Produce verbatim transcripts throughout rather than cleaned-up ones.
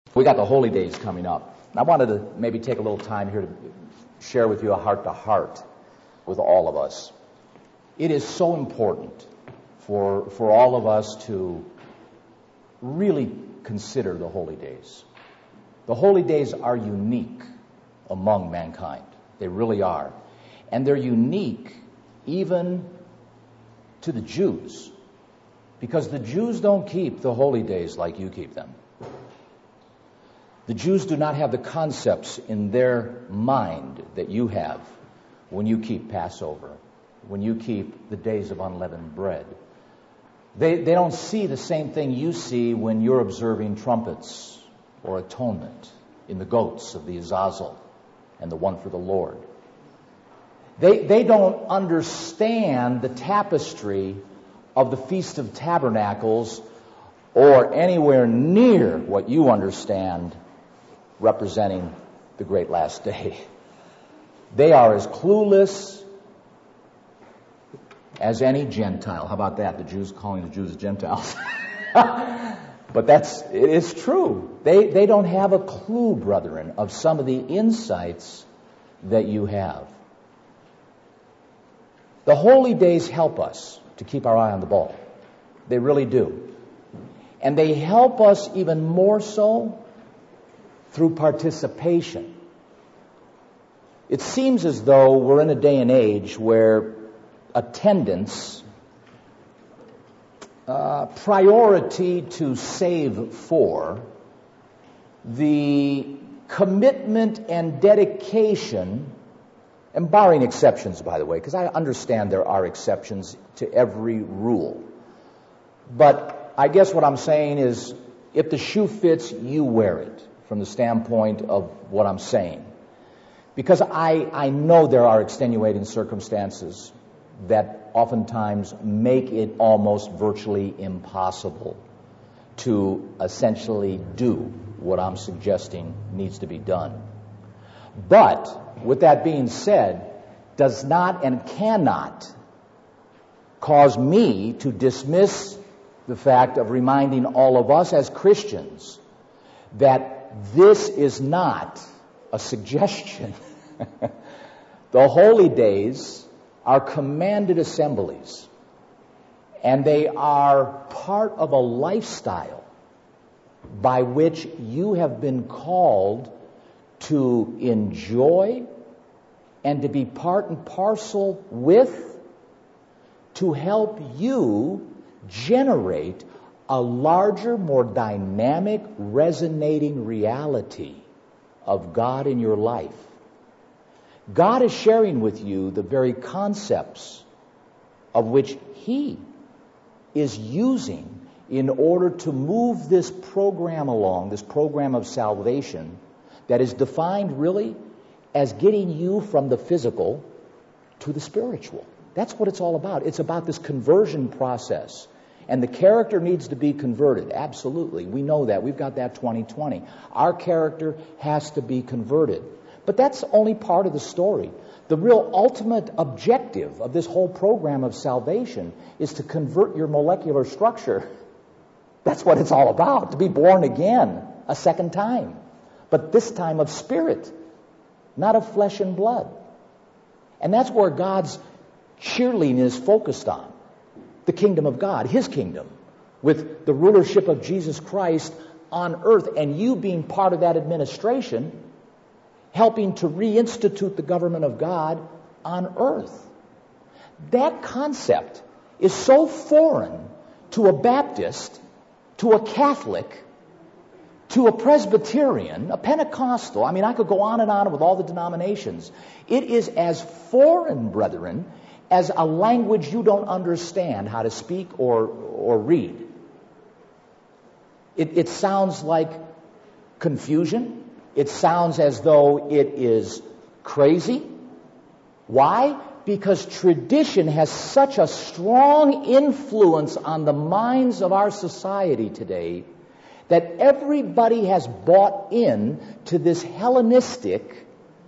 We got the holy days coming up. I wanted to maybe take a little time here to share with you a heart-to-heart with all of us. It is so important for, for all of us to really consider the holy days. The holy days are unique among mankind. They really are. And they're unique even to the Jews, because the Jews don't keep the holy days like you keep them. The Jews do not have the concepts in their mind that you have when you keep Passover, when you keep the days of unleavened bread. They, they don't see the same thing you see when you're observing trumpets or atonement in the goats of the Azazel and the one for the Lord. They, they don't understand the tapestry of the Feast of Tabernacles or anywhere near what you understand representing the great last day. They are as clueless as any Gentile. How about that? The Jews calling the Jews Gentiles. But that's, it is true. They, they don't have a clue, brethren, of some of the insights that you have. The holy days help us to keep our eye on the ball. They really do. And they help us even more so through participation. It seems as though we're in a day and age where attendance, uh, priority to save for, the commitment and dedication, and barring exceptions, by the way, because I understand there are exceptions to every rule. But I guess what I'm saying is, if the shoe fits, you wear it, from the standpoint of what I'm saying. Because I, I know there are extenuating circumstances that oftentimes make it almost virtually impossible to essentially do what I'm suggesting needs to be done. But, with that being said, does not and cannot cause me to dismiss the fact of reminding all of us as Christians that this is not a suggestion. The holy days are commanded assemblies, and they are part of a lifestyle by which you have been called to enjoy and to be part and parcel with, to help you generate a larger, more dynamic, resonating reality of God in your life. God is sharing with you the very concepts of which He is using in order to move this program along, this program of salvation that is defined really as getting you from the physical to the spiritual. That's what it's all about. It's about this conversion process. And the character needs to be converted. Absolutely. We know that. We've got that twenty twenty. Our character has to be converted. But that's only part of the story. The real ultimate objective of this whole program of salvation is to convert your molecular structure. That's what it's all about, to be born again a second time. But this time of spirit, not of flesh and blood. And that's where God's cheerleading is focused on. The kingdom of God, His kingdom, with the rulership of Jesus Christ on earth, and you being part of that administration, helping to reinstitute the government of God on earth. That concept is so foreign to a Baptist, to a Catholic, to a Presbyterian, a Pentecostal. I mean, I could go on and on with all the denominations. It is as foreign, brethren, as a language you don't understand how to speak or, or read. It, it sounds like confusion. It sounds as though it is crazy. Why? Because tradition has such a strong influence on the minds of our society today that everybody has bought in to this Hellenistic,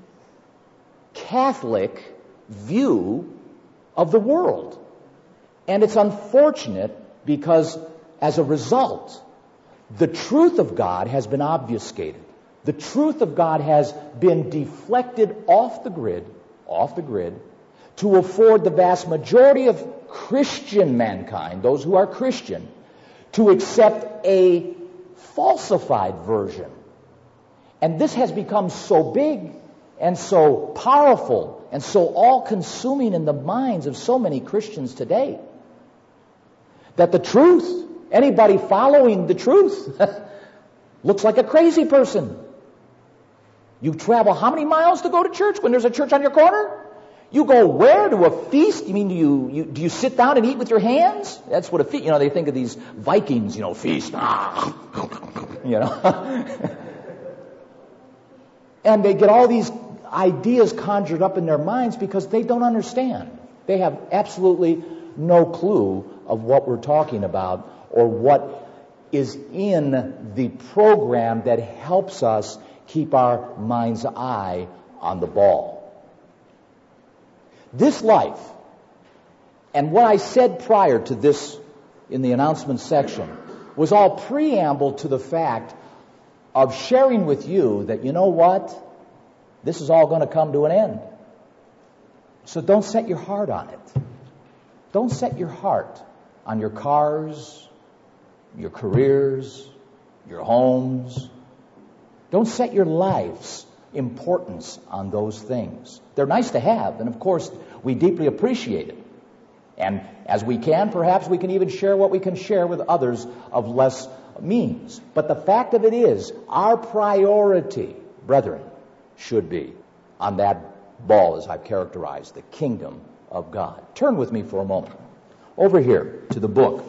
Catholic view of the world. And it's unfortunate because, as a result, The truth of God has been obfuscated. The truth of God has been deflected off the grid, off the grid, to afford the vast majority of Christian mankind, those who are Christian, to accept a falsified version. And this has become so big and so powerful and so all-consuming in the minds of so many Christians today that the truth, anybody following the truth, looks like a crazy person. You travel how many miles to go to church when there's a church on your corner? You go where? To a feast? You mean do you, you do you sit down and eat with your hands? That's what a feast. You know, they think of these Vikings. You know, feast. You know, and they get all these ideas conjured up in their minds because they don't understand. They have absolutely no clue of what we're talking about or what is in the program that helps us keep our mind's eye on the ball. This life, and what I said prior to this in the announcement section, was all preamble to the fact of sharing with you that, you know what? This is all going to come to an end. So don't set your heart on it. Don't set your heart on your cars, your careers, your homes. Don't set your life's importance on those things. They're nice to have, and of course, we deeply appreciate it. And as we can, perhaps we can even share what we can share with others of less means. But the fact of it is, our priority, brethren, should be on that ball, as I've characterized, the kingdom of God. Turn with me for a moment over here to the book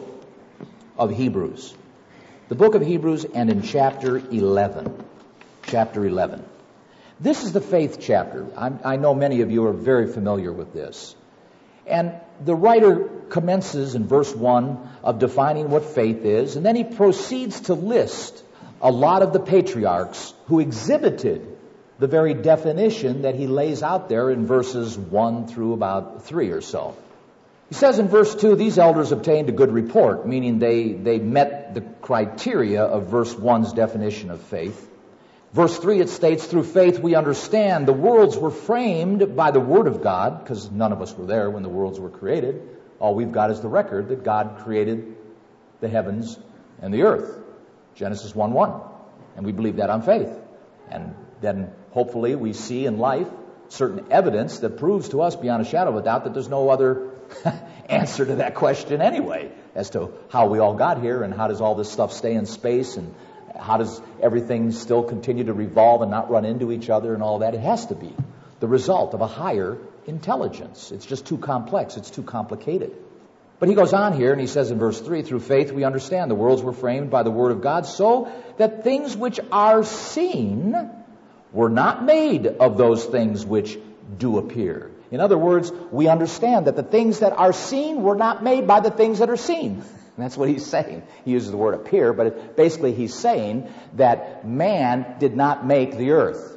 of Hebrews. The book of Hebrews, and in chapter eleven. Chapter eleven. This is the faith chapter. I'm, I know many of you are very familiar with this. And the writer commences in verse one of defining what faith is, and then he proceeds to list a lot of the patriarchs who exhibited the very definition that he lays out there in verses one through about three or so. He says in verse two, these elders obtained a good report, meaning they, they met the criteria of verse one's definition of faith. Verse three, it states, through faith we understand the worlds were framed by the Word of God, because none of us were there when the worlds were created. All we've got is the record that God created the heavens and the earth. Genesis one one. And we believe that on faith. And then hopefully we see in life certain evidence that proves to us beyond a shadow of a doubt that there's no other answer to that question anyway, as to how we all got here and how does all this stuff stay in space and how does everything still continue to revolve and not run into each other and all that. It has to be the result of a higher intelligence. It's just too complex. It's too complicated. But he goes on here and he says in verse three, through faith we understand the worlds were framed by the Word of God, so that things which are seen were not made of those things which do appear. In other words, we understand that the things that are seen were not made by the things that are seen. And that's what he's saying. He uses the word appear, but it, basically he's saying that man did not make the earth.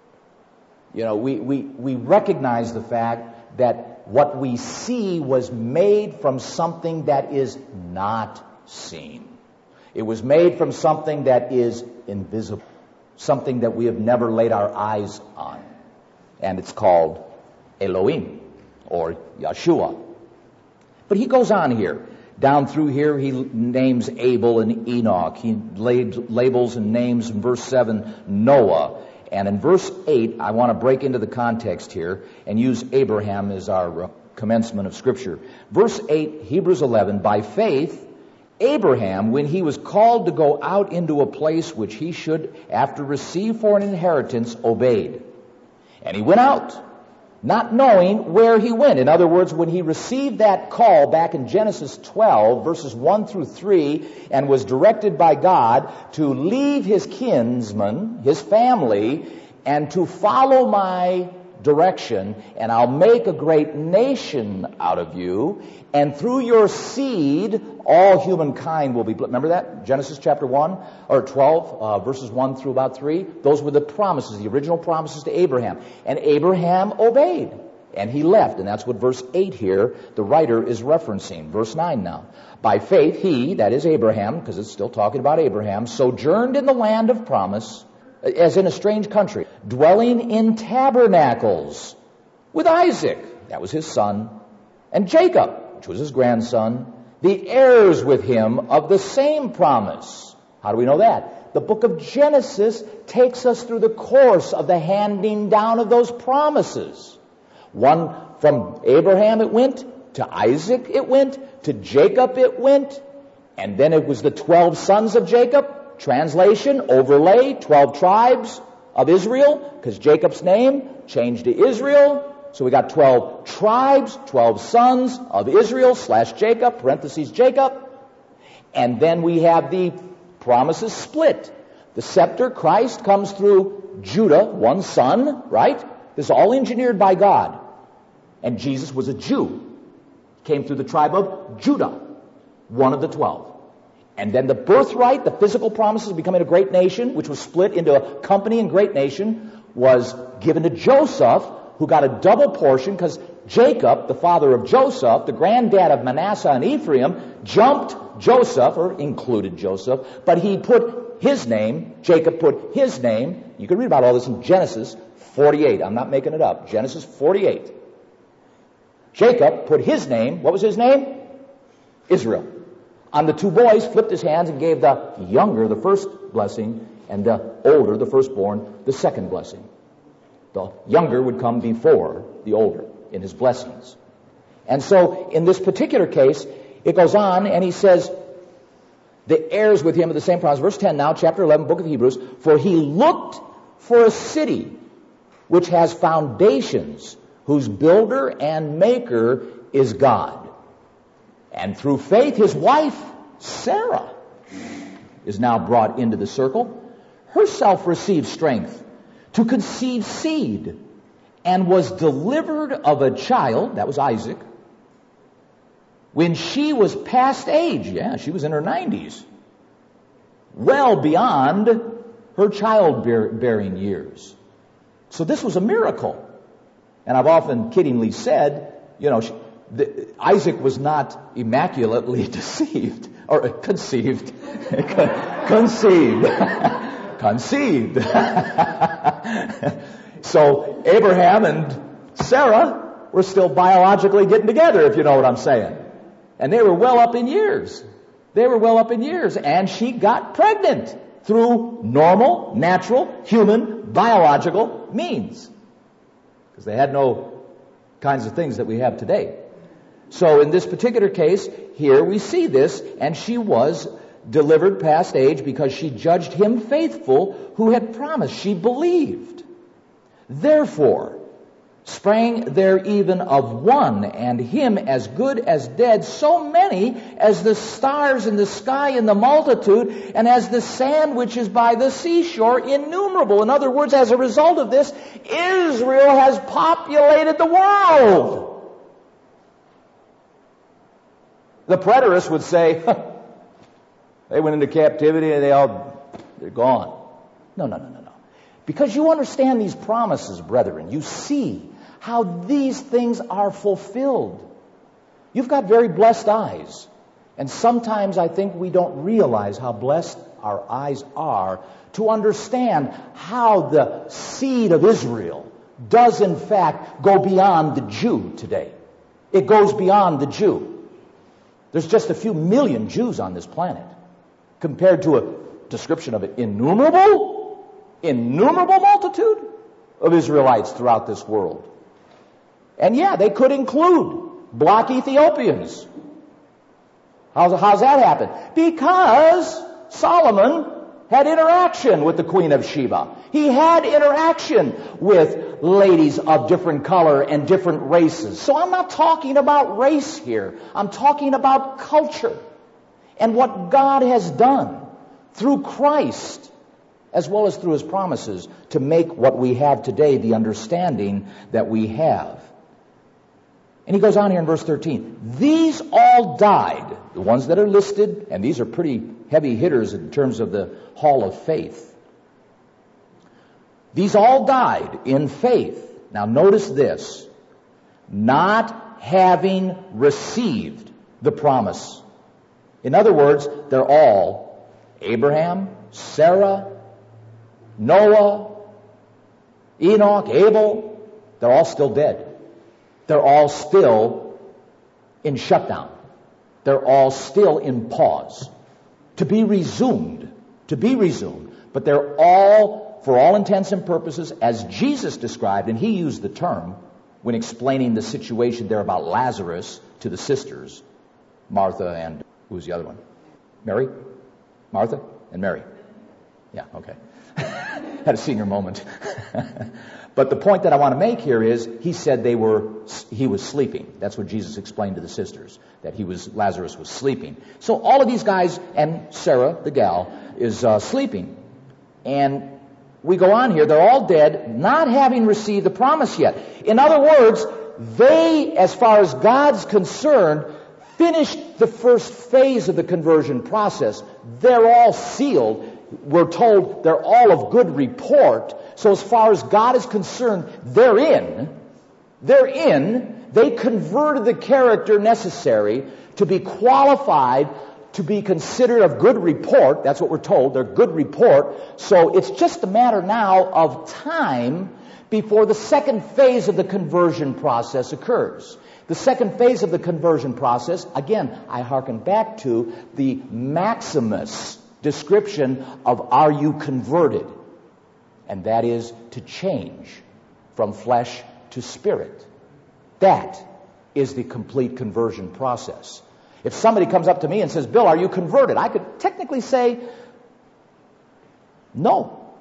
You know, we, we, we recognize the fact that what we see was made from something that is not seen. It was made from something that is invisible, something that we have never laid our eyes on. And it's called Elohim, or Yeshua. But he goes on here. Down through here, he names Abel and Enoch. He labels and names in verse seven Noah. And in verse eight, I want to break into the context here and use Abraham as our commencement of Scripture. Verse eight, Hebrews eleven, by faith, Abraham, when he was called to go out into a place which he should, after receive for an inheritance, obeyed. And he went out, not knowing where he went. In other words, when he received that call back in Genesis twelve, verses one through three, and was directed by God to leave his kinsmen, his family, and to follow my direction, and I'll make a great nation out of you, and through your seed all humankind will be blessed. Remember that? Genesis chapter one, or twelve, uh, verses one through about three. Those were the promises, the original promises to Abraham. And Abraham obeyed. And he left, and that's what verse eight here, the writer is referencing. Verse nine now. By faith he, that is Abraham, because it's still talking about Abraham, sojourned in the land of promise, as in a strange country, dwelling in tabernacles with Isaac, that was his son, and Jacob, which was his grandson, the heirs with him of the same promise. How do we know that? The book of Genesis takes us through the course of the handing down of those promises. One, from Abraham it went, to Isaac it went, to Jacob it went, and then it was the twelve sons of Jacob. Translation, overlay, twelve tribes of Israel, because Jacob's name changed to Israel. So we got twelve tribes, twelve sons of Israel slash Jacob, parentheses Jacob. And then we have the promises split. The scepter, Christ, comes through Judah, one son, right? This is all engineered by God. And Jesus was a Jew. Came through the tribe of Judah, one of the twelve. And then the birthright, the physical promises of becoming a great nation, which was split into a company and great nation, was given to Joseph, who got a double portion because Jacob, the father of Joseph, the granddad of Manasseh and Ephraim, jumped Joseph, or included Joseph, but he put his name, Jacob put his name, you can read about all this in Genesis forty-eight, I'm not making it up, Genesis forty-eight. Jacob put his name, what was his name? Israel. On the two boys, flipped his hands and gave the younger the first blessing, and the older, the firstborn, the second blessing. The younger would come before the older in his blessings. And so, in this particular case, it goes on, and he says, the heirs with him of the same promise. Verse ten now, chapter eleven, book of Hebrews. For he looked for a city which has foundations, whose builder and maker is God. And through faith, his wife, Sarah, is now brought into the circle. Herself received strength to conceive seed, and was delivered of a child, that was Isaac, when she was past age. Yeah, she was in her nineties. Well beyond her childbearing years. So this was a miracle. And I've often kiddingly said, you know, she, the, Isaac was not immaculately deceived, or conceived. conceived. conceived. So Abraham and Sarah were still biologically getting together, if you know what I'm saying. And they were well up in years. They were well up in years. And she got pregnant through normal, natural, human, biological means. Because they had no kinds of things that we have today. So in this particular case, here we see this, and she was delivered past age because she judged him faithful who had promised. She believed. Therefore, sprang there even of one, and him as good as dead, so many as the stars in the sky in the multitude, and as the sand which is by the seashore innumerable. In other words, as a result of this, Israel has populated the world. The preterists would say, huh, they went into captivity and they all, they're gone. No, no, no, no, no. Because you understand these promises, brethren, you see how these things are fulfilled. You've got very blessed eyes. And sometimes I think we don't realize how blessed our eyes are to understand how the seed of Israel does in fact go beyond the Jew today. It goes beyond the Jew. There's just a few million Jews on this planet compared to a description of an innumerable, innumerable multitude of Israelites throughout this world. And yeah, they could include black Ethiopians. How's, how's that happen? Because Solomon had interaction with the Queen of Sheba. He had interaction with ladies of different color and different races. So I'm not talking about race here. I'm talking about culture and what God has done through Christ, as well as through His promises, to make what we have today the understanding that we have. And he goes on here in verse thirteen. These all died, the ones that are listed, and these are pretty heavy hitters in terms of the hall of faith. These all died in faith. Now notice this. not having received the promise. In other words, they're all Abraham, Sarah, Noah, Enoch, Abel, they're all still dead. They're all still in shutdown. They're all still in pause. To be resumed. To be resumed. But they're all, for all intents and purposes, as Jesus described, and he used the term when explaining the situation there about Lazarus to the sisters, Martha and, who was the other one? Mary? Martha and Mary. Yeah, okay. Had a senior moment. But the point that I want to make here is, he said they were, he was sleeping. That's what Jesus explained to the sisters, that he was, Lazarus was sleeping. So all of these guys, and Sarah, the gal, is uh, sleeping. And we go on here, they're all dead, not having received the promise yet. In other words, they, as far as God's concerned, finished the first phase of the conversion process. They're all sealed. We're told they're all of good report. So as far as God is concerned, they're in. They're in. They converted the character necessary to be qualified to be considered of good report. That's what we're told. They're good report. So it's just a matter now of time before the second phase of the conversion process occurs. The second phase of the conversion process, again, I hearken back to the Maximus description of are you converted? And that is to change from flesh to spirit. That is the complete conversion process. If somebody comes up to me and says, Bill, are you converted? I could technically say, no.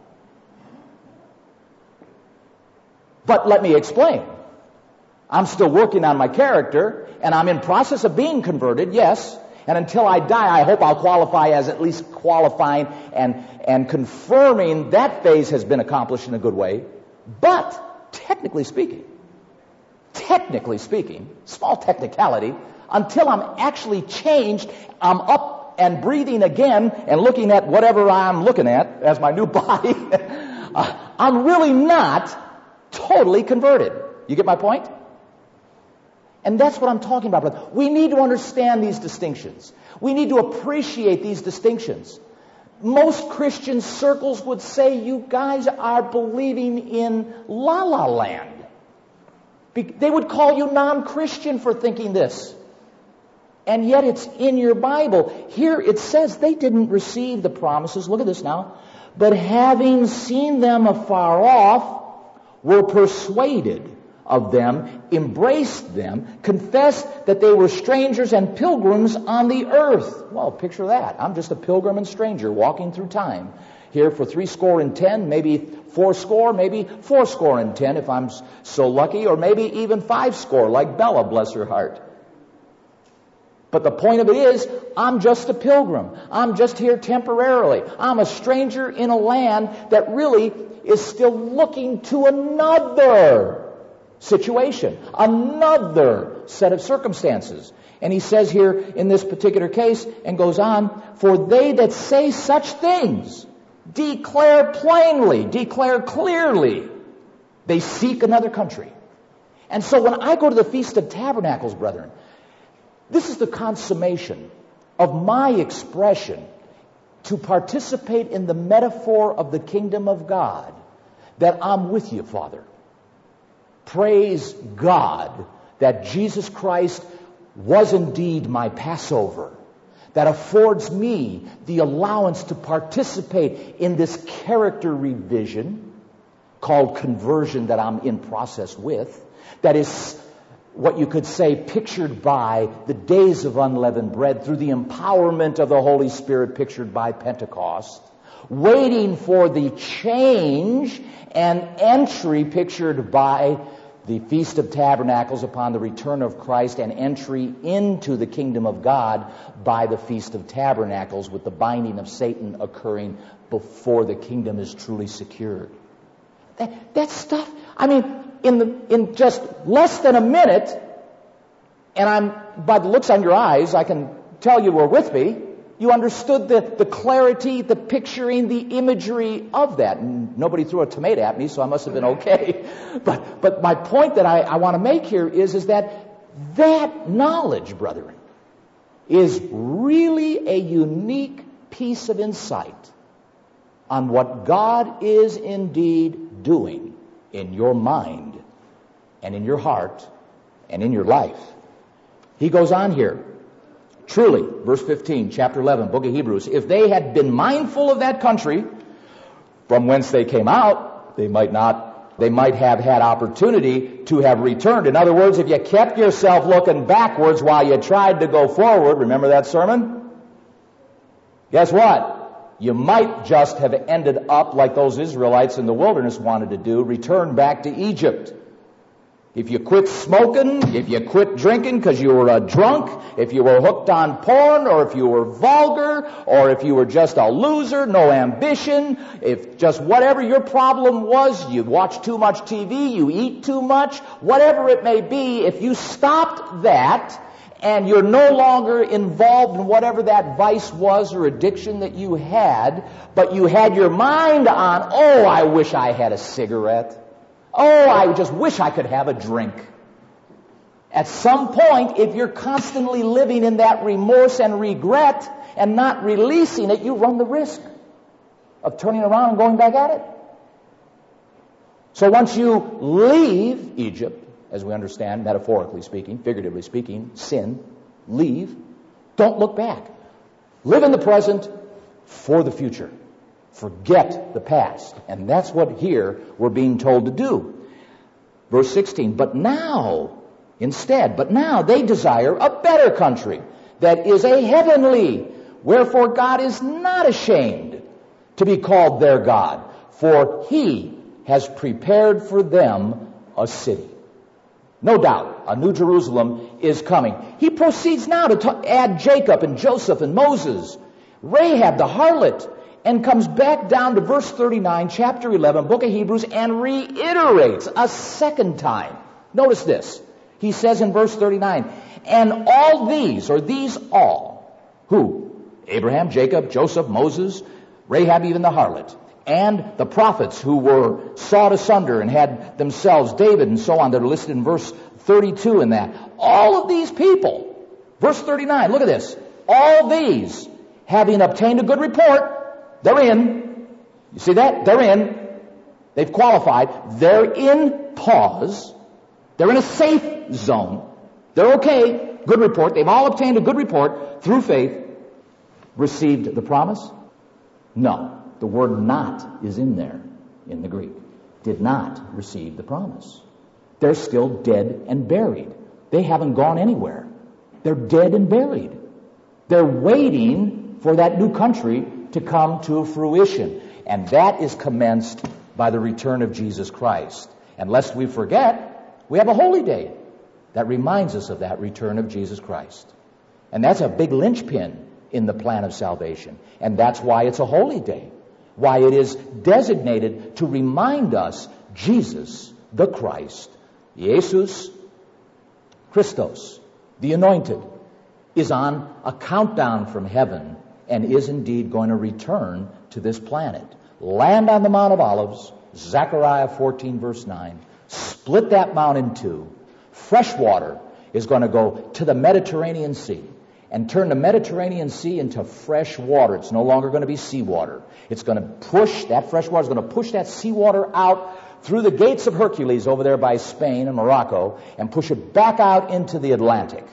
But let me explain. I'm still working on my character, and I'm in process of being converted, yes. And until I die, I hope I'll qualify as at least qualifying and, and confirming that phase has been accomplished in a good way. But, technically speaking, technically speaking, small technicality, until I'm actually changed, I'm up and breathing again and looking at whatever I'm looking at as my new body, uh, I'm really not totally converted. You get my point? And that's what I'm talking about, brother. We need to understand these distinctions. We need to appreciate these distinctions. Most Christian circles would say you guys are believing in La La Land. They would call you non-Christian for thinking this. And yet it's in your Bible. Here it says they didn't receive the promises. Look at this now. But having seen them afar off, were persuaded of them, embraced them, confessed that they were strangers and pilgrims on the earth. Well, picture that. I'm just a pilgrim and stranger walking through time. Here for three score and ten, maybe four score, maybe four score and ten if I'm so lucky, or maybe even five score like Bella, bless her heart. But the point of it is, I'm just a pilgrim. I'm just here temporarily. I'm a stranger in a land that really is still looking to another situation, another set of circumstances. And he says here in this particular case, and goes on, for they that say such things declare plainly, declare clearly, they seek another country. And so when I go to the Feast of Tabernacles, brethren, this is the consummation of my expression to participate in the metaphor of the kingdom of God, that I'm with you, Father. Praise God that Jesus Christ was indeed my Passover, that affords me the allowance to participate in this character revision called conversion that I'm in process with, that is what you could say pictured by the days of unleavened bread through the empowerment of the Holy Spirit pictured by Pentecost, waiting for the change and entry pictured by the Feast of Tabernacles upon the return of Christ, and entry into the kingdom of God by the Feast of Tabernacles, with the binding of Satan occurring before the kingdom is truly secured. That, that stuff, I mean, in the, in just less than a minute, and I'm, by the looks on your eyes, I can tell you were with me. You understood the, the clarity, the picturing, the imagery of that. And nobody threw a tomato at me, so I must have been okay. But, but my point that I, I want to make here is, is that that knowledge, brethren, is really a unique piece of insight on what God is indeed doing in your mind and in your heart and in your life. He goes on here. Truly, verse fifteen, chapter eleven, book of Hebrews, if they had been mindful of that country from whence they came out, they might not, they might have had opportunity to have returned. In other words, if you kept yourself looking backwards while you tried to go forward, remember that sermon? Guess what? You might just have ended up like those Israelites in the wilderness wanted to do, return back to Egypt. If you quit smoking, if you quit drinking because you were a drunk, if you were hooked on porn, or if you were vulgar, or if you were just a loser, no ambition, if just whatever your problem was, you watch too much T V, you eat too much, whatever it may be, if you stopped that and you're no longer involved in whatever that vice was or addiction that you had, but you had your mind on, oh, I wish I had a cigarette. Oh, I just wish I could have a drink. At some point, if you're constantly living in that remorse and regret and not releasing it, you run the risk of turning around and going back at it. So once you leave Egypt, as we understand, metaphorically speaking, figuratively speaking, sin, leave, don't look back. Live in the present for the future. Forget the past. And that's what here we're being told to do. Verse sixteen, but now, instead, but now they desire a better country that is a heavenly. Wherefore God is not ashamed to be called their God, for he has prepared for them a city. No doubt, a new Jerusalem is coming. He proceeds now to t- add Jacob and Joseph and Moses, Rahab the harlot, and comes back down to verse thirty-nine, chapter eleven, book of Hebrews, and reiterates a second time. Notice this. He says in verse thirty-nine, and all these, or these all, who? Abraham, Jacob, Joseph, Moses, Rahab, even the harlot, and the prophets who were sawed asunder and had themselves, David and so on, that are listed in verse thirty-two in that. All of these people, verse thirty-nine, look at this. All these, having obtained a good report, they're in. You see that? They're in. They've qualified. They're in pause. They're in a safe zone. They're okay. Good report. They've all obtained a good report through faith. Received the promise? No. The word not is in there in the Greek. Did not receive the promise. They're still dead and buried. They haven't gone anywhere. They're dead and buried. They're waiting for that new country to come to fruition. And that is commenced by the return of Jesus Christ. And lest we forget, we have a holy day that reminds us of that return of Jesus Christ. And that's a big linchpin in the plan of salvation. And that's why it's a holy day. Why it is designated to remind us Jesus, the Christ, Jesus Christos, the anointed, is on a countdown from heaven and is indeed going to return to this planet. Land on the Mount of Olives, Zechariah fourteen, verse nine. Split that mount in two. Fresh water is going to go to the Mediterranean Sea and turn the Mediterranean Sea into fresh water. It's no longer going to be seawater. It's going to push, that fresh water is going to push that seawater out through the gates of Hercules over there by Spain and Morocco and push it back out into the Atlantic.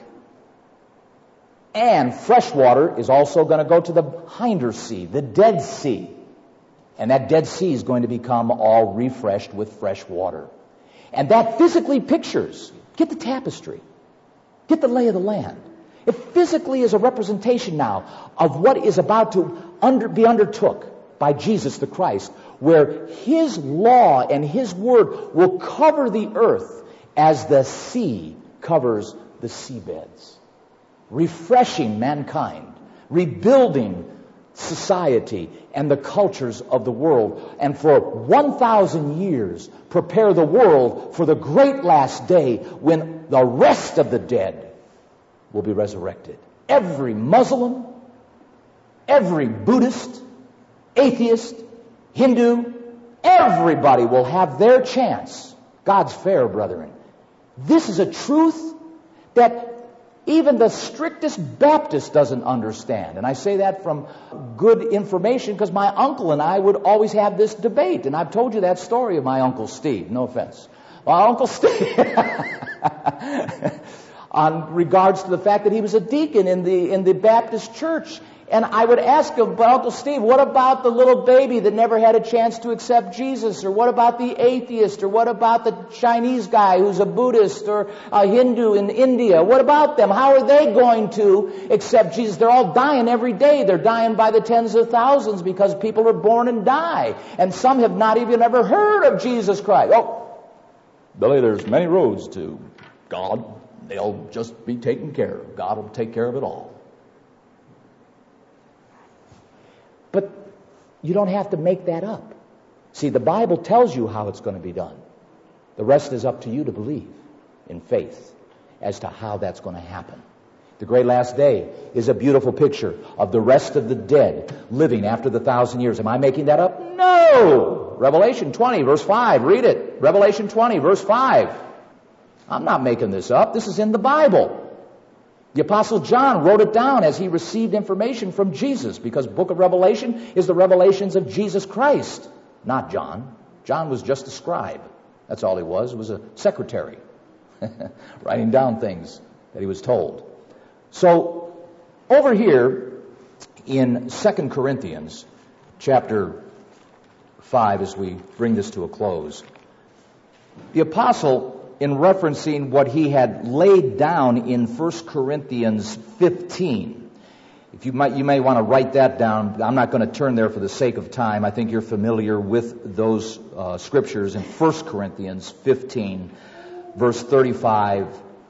And fresh water is also going to go to the hinder sea, the Dead Sea. And that Dead Sea is going to become all refreshed with fresh water. And that physically pictures, get the tapestry, get the lay of the land. It physically is a representation now of what is about to under, be undertook by Jesus the Christ, where His law and His word will cover the earth as the sea covers the seabeds. Refreshing mankind, rebuilding society and the cultures of the world, and for one thousand years prepare the world for the great last day when the rest of the dead will be resurrected. Every Muslim, every Buddhist, atheist, Hindu, everybody will have their chance. God's fair, brethren. This is a truth that even the strictest Baptist doesn't understand. And I say that from good information because my uncle and I would always have this debate. And I've told you that story of my Uncle Steve. No offense. My Uncle Steve, on regards to the fact that he was a deacon in the in the Baptist church. And I would ask him, but Uncle Steve, what about the little baby that never had a chance to accept Jesus? Or what about the atheist? Or what about the Chinese guy who's a Buddhist or a Hindu in India? What about them? How are they going to accept Jesus? They're all dying every day. They're dying by the tens of thousands because people are born and die. And some have not even ever heard of Jesus Christ. Oh, Billy, there's many roads to God. They'll just be taken care of. God will take care of it all. But you don't have to make that up. See, the Bible tells you how it's going to be done. The rest is up to you to believe in faith as to how that's going to happen. The great last day is a beautiful picture of the rest of the dead living after the thousand years. Am I making that up? No! Revelation twenty, verse five. Read it. Revelation twenty, verse five. I'm not making this up. This is in the Bible. The Apostle John wrote it down as he received information from Jesus, because the book of Revelation is the revelations of Jesus Christ, not John. John was just a scribe. That's all he was. He was a secretary, writing down things that he was told. So, over here in Second Corinthians chapter five, as we bring this to a close, the Apostle, in referencing what he had laid down in First Corinthians fifteen. If you might, you may want to write that down. I'm not going to turn there for the sake of time. I think you're familiar with those uh, scriptures in First Corinthians fifteen, verse thirty-five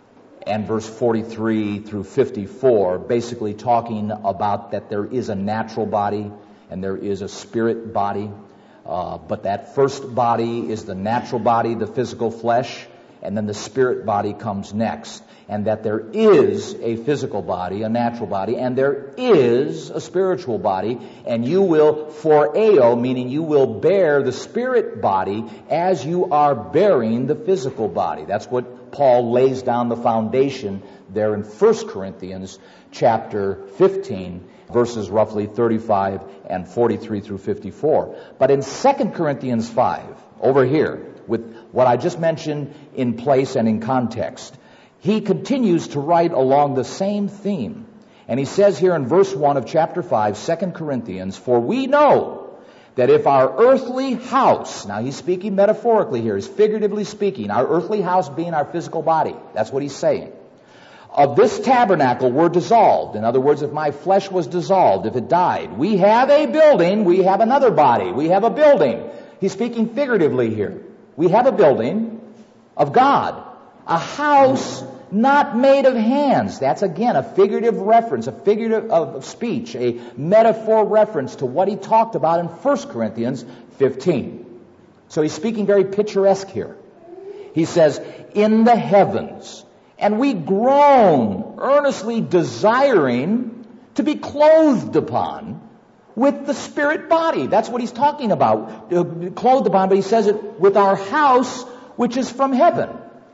and verse forty-three through fifty-four, basically talking about that there is a natural body and there is a spirit body. Uh, but that first body is the natural body, the physical flesh, and then the spirit body comes next. And that there is a physical body, a natural body, and there is a spiritual body, and you will phoreo, meaning you will bear the spirit body as you are bearing the physical body. That's what Paul lays down the foundation there in First Corinthians chapter fifteen, verses roughly thirty-five and forty-three through fifty-four. But in Second Corinthians five, over here, with what I just mentioned in place and in context, he continues to write along the same theme. And he says here in verse one of chapter five, Second Corinthians, "For we know that if our earthly house," now he's speaking metaphorically here, he's figuratively speaking, our earthly house being our physical body, that's what he's saying, "of this tabernacle were dissolved," in other words, if my flesh was dissolved, if it died, "we have a building," we have another body, we have a building. He's speaking figuratively here. We have a building of God, a house not made of hands. That's again a figurative reference, a figurative of speech, a metaphor reference to what he talked about in First Corinthians fifteen. So he's speaking very picturesque here. He says, "in the heavens, and we groan, earnestly desiring to be clothed upon with the spirit body." That's what he's talking about, uh, clothed upon, but he says it with our house which is from heaven.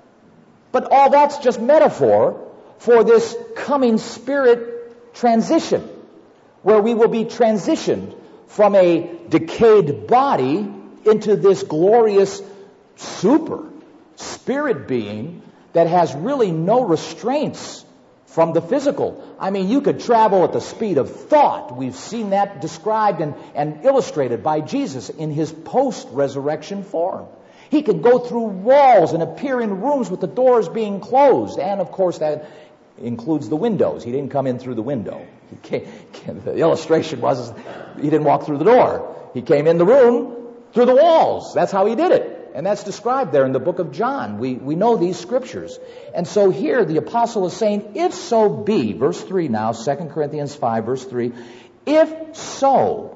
But all that's just metaphor for this coming spirit transition, where we will be transitioned from a decayed body into this glorious super spirit being that has really no restraints from the physical. I mean, you could travel at the speed of thought. We've seen that described and, and illustrated by Jesus in his post-resurrection form. He could go through walls and appear in rooms with the doors being closed. And, of course, that includes the windows. He didn't come in through the window. He came, the illustration was he didn't walk through the door. He came in the room through the walls. That's how he did it. And that's described there in the book of John. We, we know these scriptures. And so here the apostle is saying, if so be, verse three now, Second Corinthians five, verse three, if so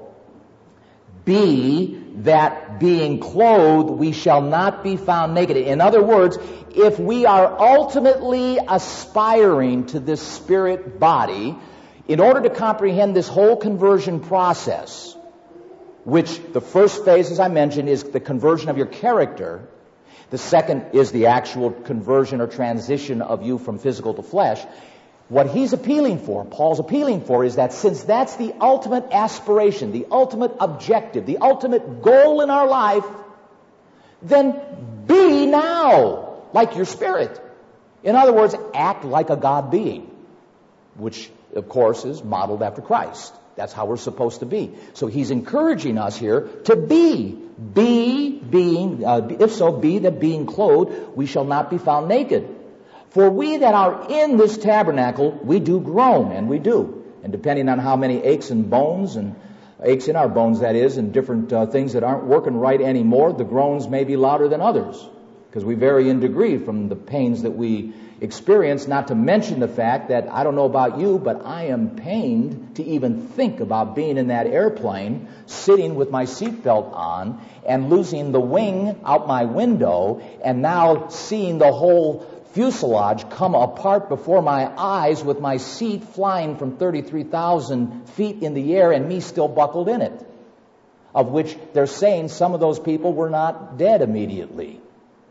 be that being clothed we shall not be found naked. In other words, if we are ultimately aspiring to this spirit body, In order to comprehend this whole conversion process, which the first phase, as I mentioned, is the conversion of your character. The second is the actual conversion or transition of you from physical to flesh. What he's appealing for, Paul's appealing for, is that since that's the ultimate aspiration, the ultimate objective, the ultimate goal in our life, then be now like your spirit. In other words, act like a God being, which, of course, is modeled after Christ. That's how we're supposed to be. So he's encouraging us here to be. Be, being, uh, if so, be that being clothed, we shall not be found naked. For we that are in this tabernacle, we do groan, and we do. And depending on how many aches and bones, and aches in our bones, that is, and different uh, things that aren't working right anymore, the groans may be louder than others. Because we vary in degree from the pains that we experience, not to mention the fact that, I don't know about you, but I am pained to even think about being in that airplane, sitting with my seatbelt on, and losing the wing out my window, and now seeing the whole fuselage come apart before my eyes with my seat flying from thirty-three thousand feet in the air and me still buckled in it, of which they're saying some of those people were not dead immediately.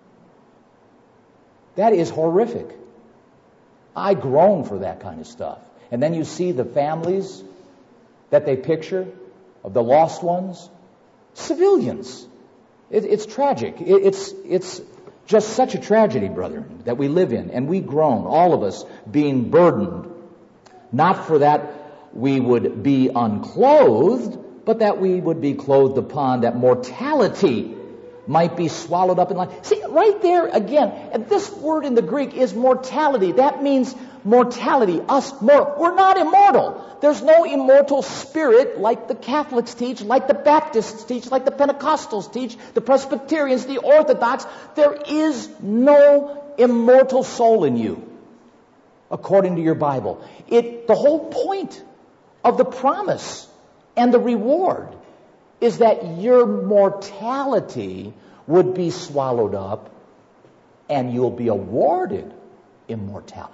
That is horrific. I groan for that kind of stuff. And then you see the families that they picture of the lost ones, civilians. It, it's tragic. It, it's it's just such a tragedy, brethren, that we live in. And we groan, all of us being burdened, not for that we would be unclothed, but that we would be clothed upon, that mortality might be swallowed up in life. See, right there again, and this word in the Greek is mortality. That means mortality, us, mor- we're not immortal. There's no immortal spirit like the Catholics teach, like the Baptists teach, like the Pentecostals teach, the Presbyterians, the Orthodox. There is no immortal soul in you, according to your Bible. It, the whole point of the promise and the reward is that your mortality would be swallowed up and you'll be awarded immortality.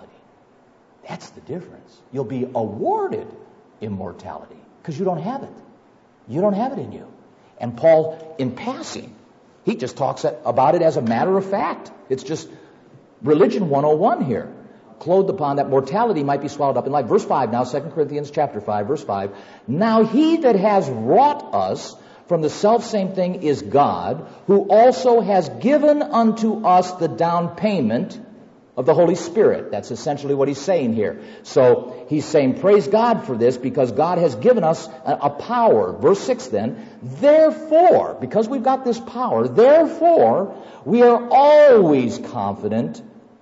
That's the difference. You'll be awarded immortality because you don't have it. You don't have it in you. And Paul, in passing, he just talks about it as a matter of fact. It's just religion one oh one here. Clothed upon, that mortality might be swallowed up in life. Verse five now, Second Corinthians chapter five, verse five. Now he that has wrought us from the selfsame thing is God, who also has given unto us the down payment of the Holy Spirit. That's essentially what he's saying here. So he's saying, praise God for this, because God has given us a, a power. Verse six then, therefore, because we've got this power, therefore, we are always confident,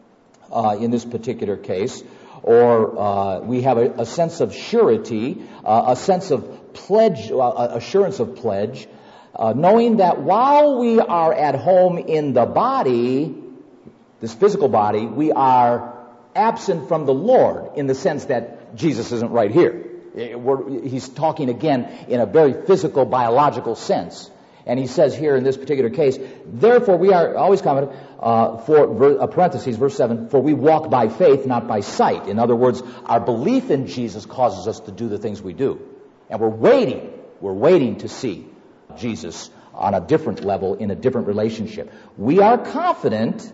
uh, in this particular case, or uh, we have a, a sense of surety, uh, a sense of pledge, uh, assurance of pledge, uh, knowing that while we are at home in the body, this physical body, we are absent from the Lord in the sense that Jesus isn't right here. We're, he's talking again in a very physical, biological sense. And he says here in this particular case, therefore we are always confident, uh, for uh, parentheses, verse seven, for we walk by faith, not by sight. In other words, our belief in Jesus causes us to do the things we do. And we're waiting, we're waiting to see Jesus on a different level, in a different relationship. We are confident,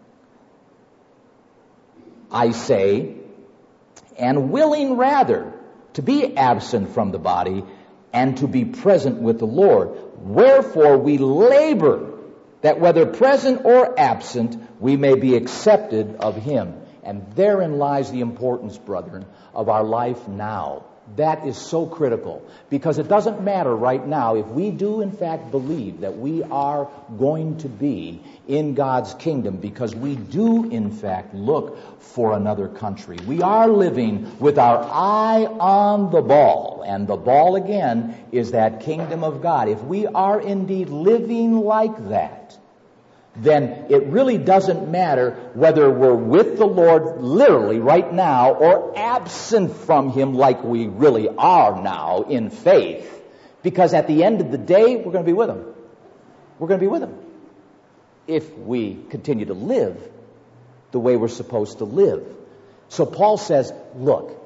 I say, and willing rather to be absent from the body and to be present with the Lord. Wherefore we labor that whether present or absent, we may be accepted of him. And therein lies the importance, brethren, of our life now. That is so critical, because it doesn't matter right now if we do in fact believe that we are going to be in God's kingdom, because we do in fact look for another country. We are living with our eye on the ball, and the ball again is that kingdom of God. If we are indeed living like that, then it really doesn't matter whether we're with the Lord literally right now or absent from him like we really are now in faith. Because at the end of the day, we're going to be with him. We're going to be with him if we continue to live the way we're supposed to live. So Paul says, look,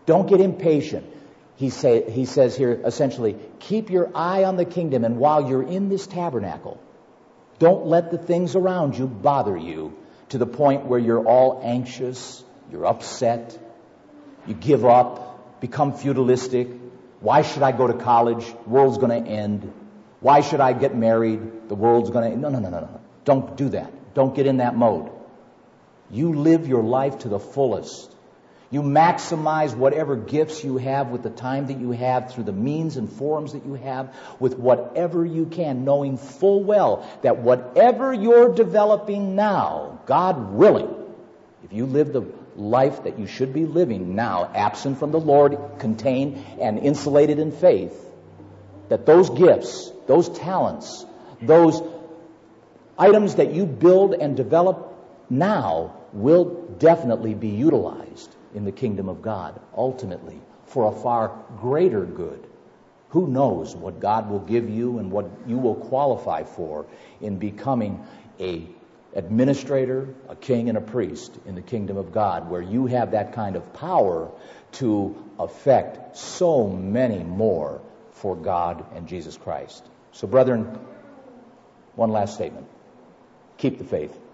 Don't get impatient. He, say, he says here, essentially, keep your eye on the kingdom, and while you're in this tabernacle, don't let the things around you bother you to the point where you're all anxious, you're upset, you give up, become feudalistic. Why should I go to college? The world's going to end. Why should I get married? The world's going to end. No, no, no, no, no. Don't do that. Don't get in that mode. You live your life to the fullest. You maximize whatever gifts you have with the time that you have, through the means and forums that you have, with whatever you can, knowing full well that whatever you're developing now, God willing, if you live the life that you should be living now, absent from the Lord, contained and insulated in faith, that those gifts, those talents, those items that you build and develop now will definitely be utilized in the kingdom of God, ultimately, for a far greater good. Who knows what God will give you and what you will qualify for in becoming a administrator, a king, and a priest in the kingdom of God, where you have that kind of power to affect so many more for God and Jesus Christ. So, brethren, one last statement. Keep the faith.